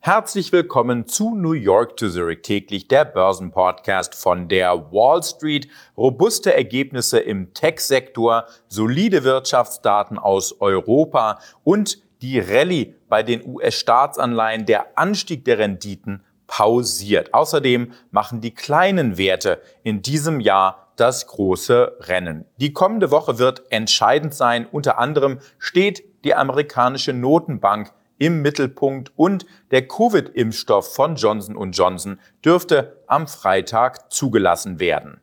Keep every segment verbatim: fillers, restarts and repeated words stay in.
Herzlich willkommen zu New York to Zurich täglich, der Börsenpodcast von der Wall Street. Robuste Ergebnisse im Tech-Sektor, solide Wirtschaftsdaten aus Europa und die Rallye bei den U S-Staatsanleihen, der Anstieg der Renditen pausiert. Außerdem machen die kleinen Werte in diesem Jahr das große Rennen. Die kommende Woche wird entscheidend sein. Unter anderem steht die amerikanische Notenbank im Mittelpunkt und der Covid-Impfstoff von Johnson und Johnson dürfte am Freitag zugelassen werden.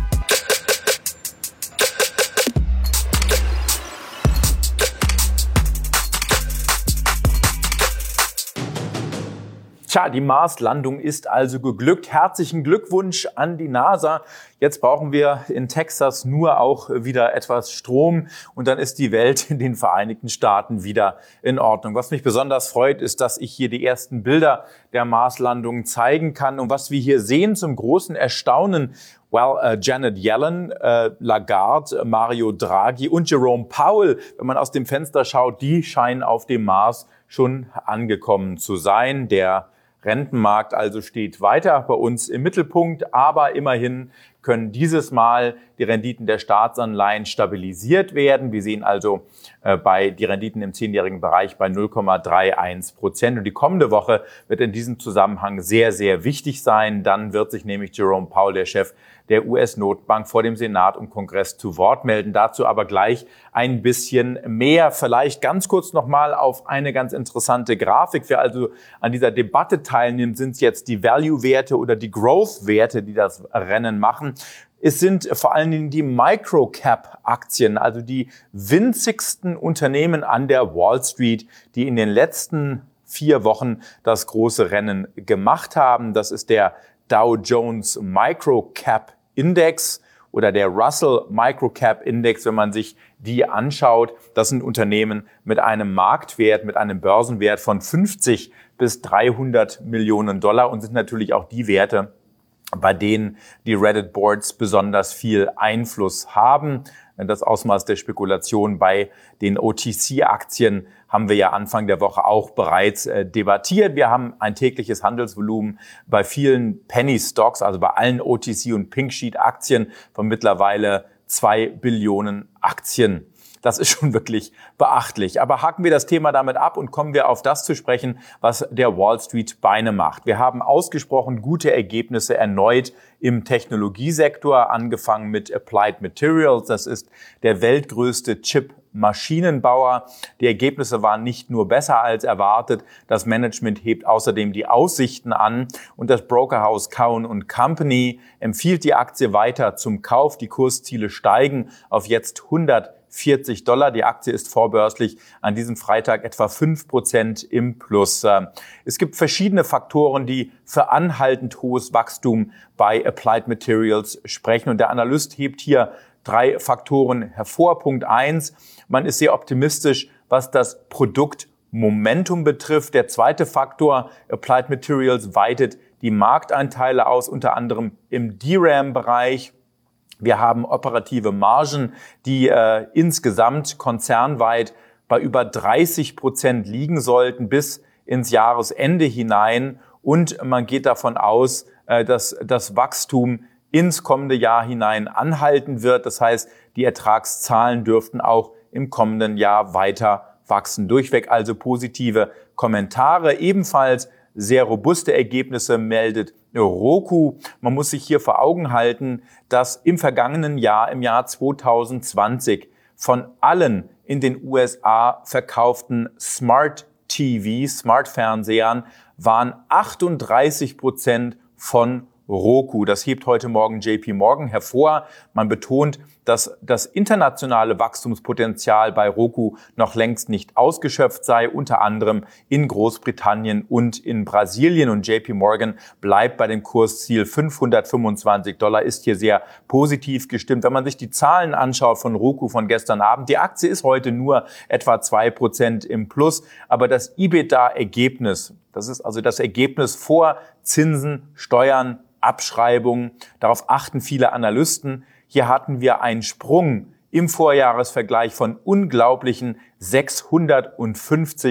Tja, die Mars-Landung ist also geglückt. Herzlichen Glückwunsch an die NASA. Jetzt brauchen wir in Texas nur auch wieder etwas Strom und dann ist die Welt in den Vereinigten Staaten wieder in Ordnung. Was mich besonders freut, ist, dass ich hier die ersten Bilder der Mars-Landung zeigen kann. Und was wir hier sehen, zum großen Erstaunen, well, uh, Janet Yellen, uh, Lagarde, Mario Draghi und Jerome Powell, wenn man aus dem Fenster schaut, die scheinen auf dem Mars schon angekommen zu sein. Der Rentenmarkt also steht weiter bei uns im Mittelpunkt, aber immerhin können dieses Mal die Renditen der Staatsanleihen stabilisiert werden. Wir sehen also äh, bei die Renditen im zehnjährigen Bereich bei null Komma einunddreißig Prozent. Und die kommende Woche wird in diesem Zusammenhang sehr, sehr wichtig sein. Dann wird sich nämlich Jerome Powell, der Chef der U S-Notenbank, vor dem Senat und Kongress zu Wort melden. Dazu aber gleich ein bisschen mehr. Vielleicht ganz kurz nochmal auf eine ganz interessante Grafik. Wer also an dieser Debatte teilnimmt, sind es jetzt die Value-Werte oder die Growth-Werte, die das Rennen machen. Es sind vor allen Dingen die Microcap-Aktien, also die winzigsten Unternehmen an der Wall Street, die in den letzten vier Wochen das große Rennen gemacht haben. Das ist der Dow Jones Microcap Index oder der Russell Microcap Index, wenn man sich die anschaut. Das sind Unternehmen mit einem Marktwert, mit einem Börsenwert von fünfzig bis dreihundert Millionen Dollar und sind natürlich auch die Werte, bei denen die Reddit-Boards besonders viel Einfluss haben. Das Ausmaß der Spekulation bei den O T C-Aktien haben wir ja Anfang der Woche auch bereits äh, debattiert. Wir haben ein tägliches Handelsvolumen bei vielen Penny-Stocks, also bei allen O T C- und Pink-Sheet-Aktien von mittlerweile zwei Billionen Aktien. Das ist schon wirklich beachtlich. Aber haken wir das Thema damit ab und kommen wir auf das zu sprechen, was der Wall Street Beine macht. Wir haben ausgesprochen gute Ergebnisse erneut im Technologiesektor, angefangen mit Applied Materials. Das ist der weltgrößte Chip-Maschinenbauer. Die Ergebnisse waren nicht nur besser als erwartet. Das Management hebt außerdem die Aussichten an. Und das Brokerhaus Cowen und Company empfiehlt die Aktie weiter zum Kauf. Die Kursziele steigen auf jetzt hundertvierzig Dollar. Die Aktie ist vorbörslich an diesem Freitag etwa fünf Prozent im Plus. Es gibt verschiedene Faktoren, die für anhaltend hohes Wachstum bei Applied Materials sprechen. Und der Analyst hebt hier drei Faktoren hervor. Punkt eins, man ist sehr optimistisch, was das Produktmomentum betrifft. Der zweite Faktor, Applied Materials weitet die Markteinteile aus, unter anderem im D RAM-Bereich. Wir haben operative Margen, die äh, insgesamt konzernweit bei über dreißig Prozent liegen sollten bis ins Jahresende hinein. Und man geht davon aus, äh, dass das Wachstum ins kommende Jahr hinein anhalten wird. Das heißt, die Ertragszahlen dürften auch im kommenden Jahr weiter wachsen. Durchweg also positive Kommentare. Ebenfalls sehr robuste Ergebnisse meldet Roku. Man muss sich hier vor Augen halten, dass im vergangenen Jahr, im Jahr zwanzig zwanzig, von allen in den U S A verkauften Smart T V, Smart-Fernsehern, waren achtunddreißig Prozent von Roku. Das hebt heute Morgen J P Morgan hervor. Man betont, dass das internationale Wachstumspotenzial bei Roku noch längst nicht ausgeschöpft sei, unter anderem in Großbritannien und in Brasilien. Und J P Morgan bleibt bei dem Kursziel fünfhundertfünfundzwanzig Dollar, ist hier sehr positiv gestimmt. Wenn man sich die Zahlen anschaut von Roku von gestern Abend, die Aktie ist heute nur etwa zwei Prozent im Plus, aber das EBITDA-Ergebnis, das ist also das Ergebnis vor Zinsen, Steuern, Abschreibungen, darauf achten viele Analysten. Hier hatten wir einen Sprung im Vorjahresvergleich von unglaublichen sechshundertfünfzig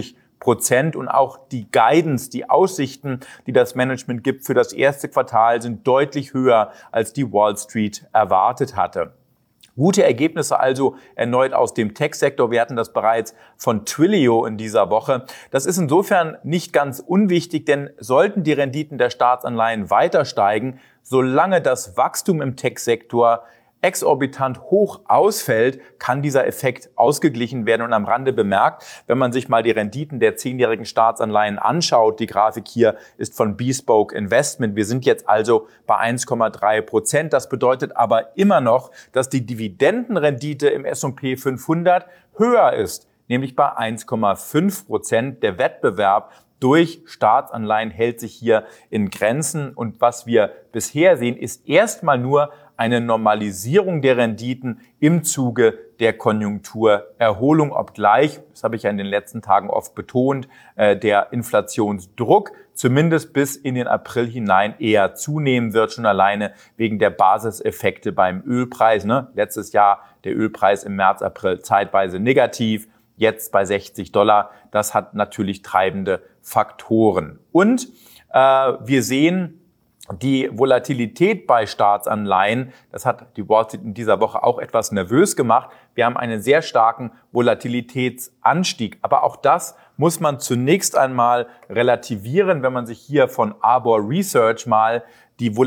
Prozent und auch die Guidance, die Aussichten, die das Management gibt für das erste Quartal, sind deutlich höher, als die Wall Street erwartet hatte. Gute Ergebnisse also erneut aus dem Tech-Sektor. Wir hatten das bereits von Twilio in dieser Woche. Das ist insofern nicht ganz unwichtig, denn sollten die Renditen der Staatsanleihen weiter steigen, solange das Wachstum im Tech-Sektor exorbitant hoch ausfällt, kann dieser Effekt ausgeglichen werden. Und am Rande bemerkt, wenn man sich mal die Renditen der zehnjährigen Staatsanleihen anschaut, die Grafik hier ist von Bespoke Investment. Wir sind jetzt also bei eins Komma drei Prozent. Das bedeutet aber immer noch, dass die Dividendenrendite im S und P fünfhundert höher ist, nämlich bei eins Komma fünf Prozent. Der Wettbewerb durch Staatsanleihen hält sich hier in Grenzen. Und was wir bisher sehen, ist erstmal nur eine Normalisierung der Renditen im Zuge der Konjunkturerholung, obgleich, das habe ich ja in den letzten Tagen oft betont, der Inflationsdruck zumindest bis in den April hinein eher zunehmen wird, schon alleine wegen der Basiseffekte beim Ölpreis. Ne? Letztes Jahr der Ölpreis im März, April zeitweise negativ, jetzt bei sechzig Dollar. Das hat natürlich treibende Faktoren. Und äh, wir sehen, die Volatilität bei Staatsanleihen, das hat die Wall Street in dieser Woche auch etwas nervös gemacht. Wir haben einen sehr starken Volatilitätsanstieg. Aber auch das muss man zunächst einmal relativieren, wenn man sich hier von Arbor Research mal die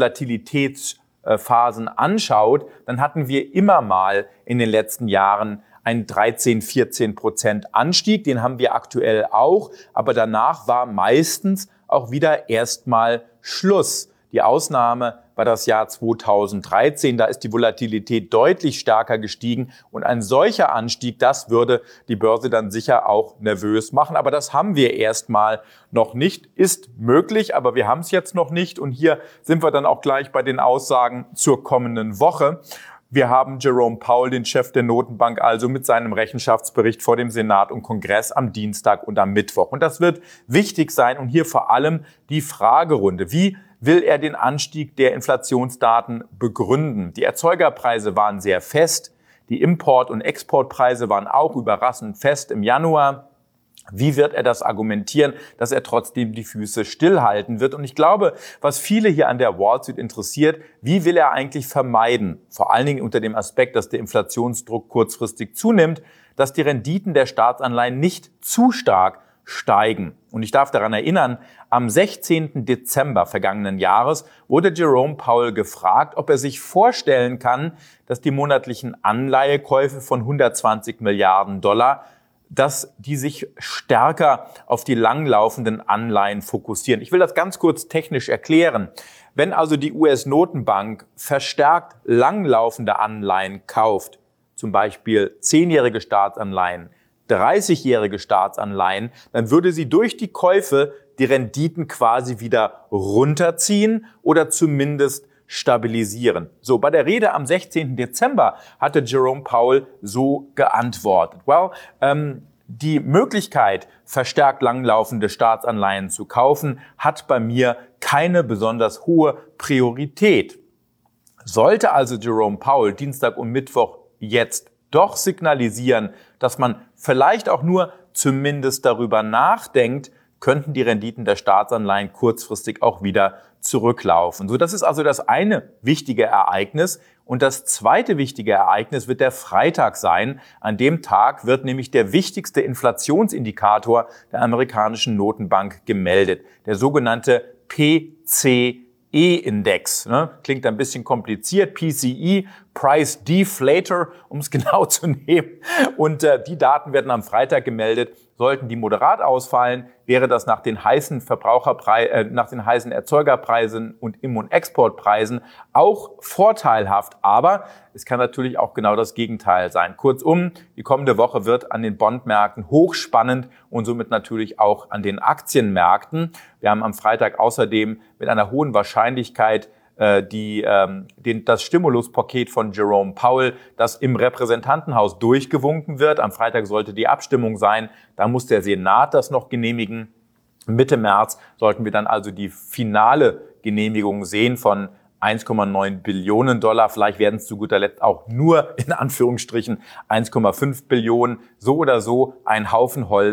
Volatilitätsphasen anschaut. Dann hatten wir immer mal in den letzten Jahren einen dreizehn, vierzehn Prozent Anstieg. Den haben wir aktuell auch. Aber danach war meistens auch wieder erstmal Schluss. Die Ausnahme war das Jahr zweitausenddreizehn. Da ist die Volatilität deutlich stärker gestiegen. Und ein solcher Anstieg, das würde die Börse dann sicher auch nervös machen. Aber das haben wir erstmal noch nicht. Ist möglich, aber wir haben es jetzt noch nicht. Und hier sind wir dann auch gleich bei den Aussagen zur kommenden Woche. Wir haben Jerome Powell, den Chef der Notenbank, also mit seinem Rechenschaftsbericht vor dem Senat und Kongress am Dienstag und am Mittwoch. Und das wird wichtig sein. Und hier vor allem die Fragerunde. Wie will er den Anstieg der Inflationsdaten begründen? Die Erzeugerpreise waren sehr fest. Die Import- und Exportpreise waren auch überraschend fest im Januar. Wie wird er das argumentieren, dass er trotzdem die Füße stillhalten wird? Und ich glaube, was viele hier an der Wall Street interessiert, wie will er eigentlich vermeiden, vor allen Dingen unter dem Aspekt, dass der Inflationsdruck kurzfristig zunimmt, dass die Renditen der Staatsanleihen nicht zu stark steigen. Und ich darf daran erinnern, am sechzehnten Dezember vergangenen Jahres wurde Jerome Powell gefragt, ob er sich vorstellen kann, dass die monatlichen Anleihekäufe von hundertzwanzig Milliarden Dollar, dass die sich stärker auf die langlaufenden Anleihen fokussieren. Ich will das ganz kurz technisch erklären. Wenn also die U S-Notenbank verstärkt langlaufende Anleihen kauft, zum Beispiel zehnjährige Staatsanleihen, dreißigjährige Staatsanleihen, dann würde sie durch die Käufe die Renditen quasi wieder runterziehen oder zumindest stabilisieren. So, bei der Rede am sechzehnten Dezember hatte Jerome Powell so geantwortet. Well, ähm, die Möglichkeit, verstärkt langlaufende Staatsanleihen zu kaufen, hat bei mir keine besonders hohe Priorität. Sollte also Jerome Powell Dienstag und Mittwoch jetzt doch signalisieren, dass man vielleicht auch nur zumindest darüber nachdenkt, könnten die Renditen der Staatsanleihen kurzfristig auch wieder zurücklaufen. So, das ist also das eine wichtige Ereignis. Und das zweite wichtige Ereignis wird der Freitag sein. An dem Tag wird nämlich der wichtigste Inflationsindikator der amerikanischen Notenbank gemeldet, der sogenannte P C E-Index. Ne? Klingt ein bisschen kompliziert. P C E, Price Deflator, um es genau zu nehmen. Und äh, die Daten werden am Freitag gemeldet. Sollten die moderat ausfallen, wäre das nach den heißen Verbraucherpreisen, äh, nach den heißen Erzeugerpreisen und Im- und Exportpreisen auch vorteilhaft. Aber es kann natürlich auch genau das Gegenteil sein. Kurzum, die kommende Woche wird an den Bondmärkten hochspannend und somit natürlich auch an den Aktienmärkten. Wir haben am Freitag außerdem mit einer hohen Wahrscheinlichkeit die ähm, den, das Stimuluspaket von Jerome Powell, das im Repräsentantenhaus durchgewunken wird. Am Freitag sollte die Abstimmung sein. Da muss der Senat das noch genehmigen. Mitte März sollten wir dann also die finale Genehmigung sehen von eins Komma neun Billionen Dollar. Vielleicht werden es zu guter Letzt auch nur in Anführungsstrichen eins Komma fünf Billionen. So oder so ein Haufen Holz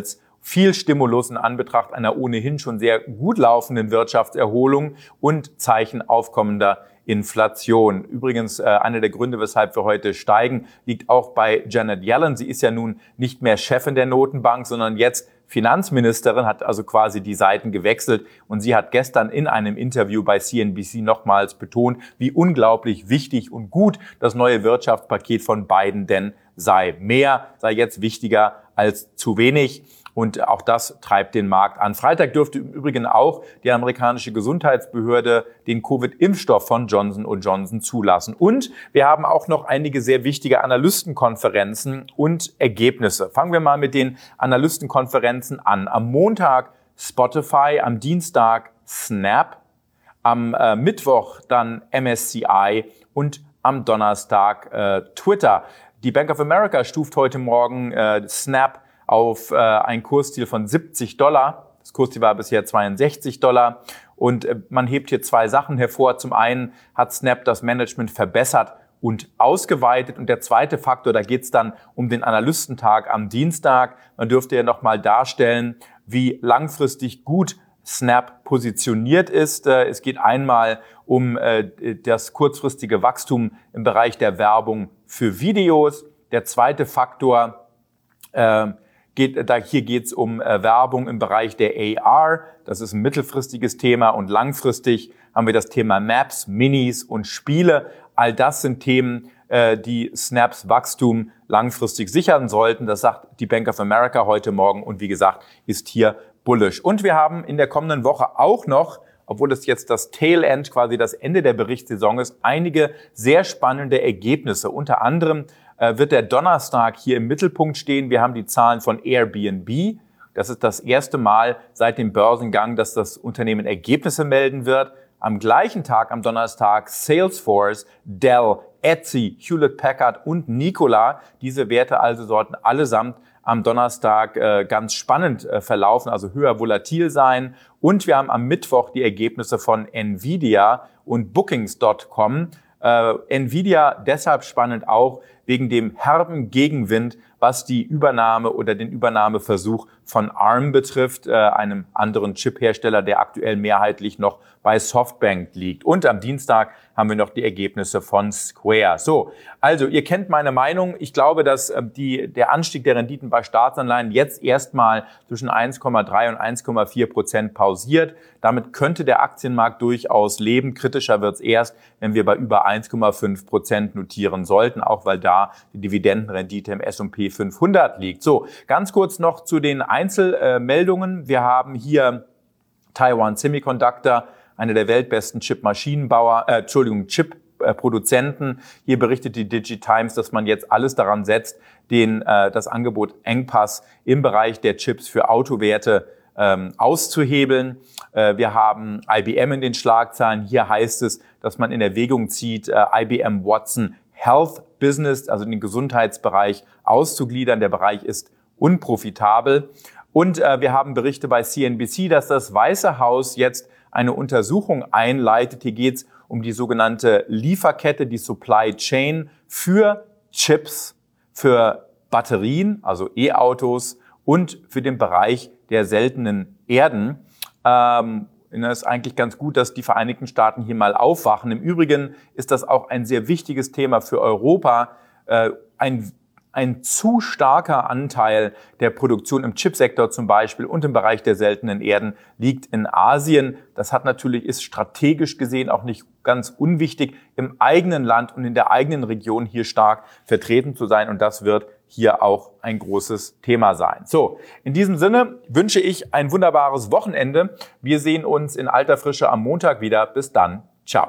viel Stimulus in Anbetracht einer ohnehin schon sehr gut laufenden Wirtschaftserholung und Zeichen aufkommender Inflation. Übrigens, äh, einer der Gründe, weshalb wir heute steigen, liegt auch bei Janet Yellen. Sie ist ja nun nicht mehr Chefin der Notenbank, sondern jetzt Finanzministerin, hat also quasi die Seiten gewechselt. Und sie hat gestern in einem Interview bei C N B C nochmals betont, wie unglaublich wichtig und gut das neue Wirtschaftspaket von Biden denn sei. Mehr sei jetzt wichtiger als zu wenig. Und auch das treibt den Markt an. Freitag dürfte im Übrigen auch die amerikanische Gesundheitsbehörde den Covid-Impfstoff von Johnson und Johnson zulassen. Und wir haben auch noch einige sehr wichtige Analystenkonferenzen und Ergebnisse. Fangen wir mal mit den Analystenkonferenzen an. Am Montag Spotify, am Dienstag Snap, am äh, Mittwoch dann M S C I und am Donnerstag äh, Twitter. Die Bank of America stuft heute Morgen äh, Snap auf äh, ein Kursziel von siebzig Dollar. Das Kursziel war bisher zweiundsechzig Dollar. Und äh, man hebt hier zwei Sachen hervor. Zum einen hat Snap das Management verbessert und ausgeweitet. Und der zweite Faktor, da geht es dann um den Analystentag am Dienstag. Man dürfte ja nochmal darstellen, wie langfristig gut Snap positioniert ist. Äh, es geht einmal um äh, das kurzfristige Wachstum im Bereich der Werbung für Videos. Der zweite Faktor, äh, Geht, da, hier geht es um äh, Werbung im Bereich der A R. Das ist ein mittelfristiges Thema. Und langfristig haben wir das Thema Maps, Minis und Spiele. All das sind Themen, äh, die Snaps Wachstum langfristig sichern sollten. Das sagt die Bank of America heute Morgen und wie gesagt, ist hier bullish. Und wir haben in der kommenden Woche auch noch, obwohl es jetzt das Tail End, quasi das Ende der Berichtssaison ist, einige sehr spannende Ergebnisse. Unter anderem äh, wird der Donnerstag hier im Mittelpunkt stehen. Wir haben die Zahlen von Airbnb. Das ist das erste Mal seit dem Börsengang, dass das Unternehmen Ergebnisse melden wird. Am gleichen Tag, am Donnerstag, Salesforce, Dell, Etsy, Hewlett-Packard und Nikola. Diese Werte also sollten allesamt am Donnerstag äh, ganz spannend äh, verlaufen, also höher volatil sein. Und wir haben am Mittwoch die Ergebnisse von Nvidia und Bookings Punkt com. Äh, Nvidia deshalb spannend auch wegen dem herben Gegenwind, was die Übernahme oder den Übernahmeversuch von ARM betrifft, äh, einem anderen Chiphersteller, der aktuell mehrheitlich noch bei Softbank liegt. Und am Dienstag haben wir noch die Ergebnisse von Square. So, also ihr kennt meine Meinung. Ich glaube, dass äh, die, der Anstieg der Renditen bei Staatsanleihen jetzt erstmal zwischen eins Komma drei und eins Komma vier Prozent pausiert. Damit könnte der Aktienmarkt durchaus leben. Kritischer wird es erst, wenn wir bei über eins Komma fünf Prozent notieren sollten, auch weil da die Dividendenrendite im S und P fünfhundert liegt. So, ganz kurz noch zu den Einzelmeldungen. Wir haben hier Taiwan Semiconductor, einer der weltbesten Chip-Maschinenbauer, äh, Entschuldigung, Chip-Produzenten. Hier berichtet die DigiTimes, dass man jetzt alles daran setzt, den, äh, das Angebot Engpass im Bereich der Chips für Autowerte ähm, auszuhebeln. Äh, wir haben I B M in den Schlagzeilen. Hier heißt es, dass man in Erwägung zieht, äh, I B M Watson Health Business, also den Gesundheitsbereich, auszugliedern. Der Bereich ist unprofitabel. Und äh, wir haben Berichte bei C N B C, dass das Weiße Haus jetzt eine Untersuchung einleitet. Hier geht es um die sogenannte Lieferkette, die Supply Chain für Chips, für Batterien, also E-Autos und für den Bereich der seltenen Erden. Ähm, Es ist eigentlich ganz gut, dass die Vereinigten Staaten hier mal aufwachen. Im Übrigen ist das auch ein sehr wichtiges Thema für Europa. Äh, ein, ein zu starker Anteil der Produktion im Chipsektor zum Beispiel und im Bereich der seltenen Erden liegt in Asien. Das hat natürlich, ist strategisch gesehen auch nicht ganz unwichtig, im eigenen Land und in der eigenen Region hier stark vertreten zu sein. Und das wird hier auch ein großes Thema sein. So, in diesem Sinne wünsche ich ein wunderbares Wochenende. Wir sehen uns in alter Frische am Montag wieder. Bis dann. Ciao.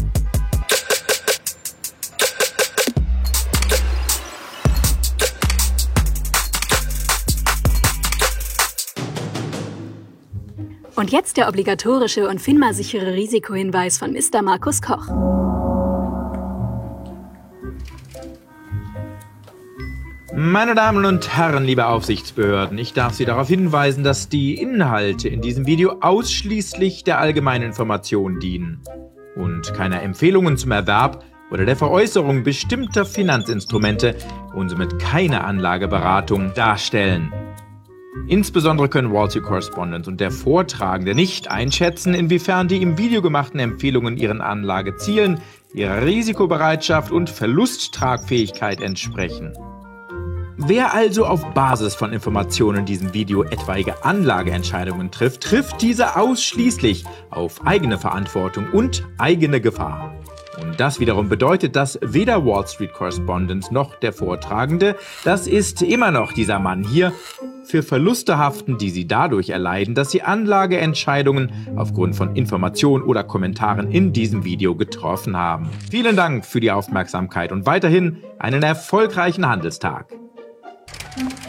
Und jetzt der obligatorische und FINMA-sichere Risikohinweis von Mister Markus Koch. Meine Damen und Herren, liebe Aufsichtsbehörden, ich darf Sie darauf hinweisen, dass die Inhalte in diesem Video ausschließlich der allgemeinen Information dienen und keine Empfehlungen zum Erwerb oder der Veräußerung bestimmter Finanzinstrumente und somit keine Anlageberatung darstellen. Insbesondere können Wall Street Correspondent und der Vortragende nicht einschätzen, inwiefern die im Video gemachten Empfehlungen ihren Anlagezielen, ihrer Risikobereitschaft und Verlusttragfähigkeit entsprechen. Wer also auf Basis von Informationen in diesem Video etwaige Anlageentscheidungen trifft, trifft diese ausschließlich auf eigene Verantwortung und eigene Gefahr. Und das wiederum bedeutet, dass weder Wall Street Correspondent noch der Vortragende, das ist immer noch dieser Mann hier, für Verluste haften, die sie dadurch erleiden, dass sie Anlageentscheidungen aufgrund von Informationen oder Kommentaren in diesem Video getroffen haben. Vielen Dank für die Aufmerksamkeit und weiterhin einen erfolgreichen Handelstag.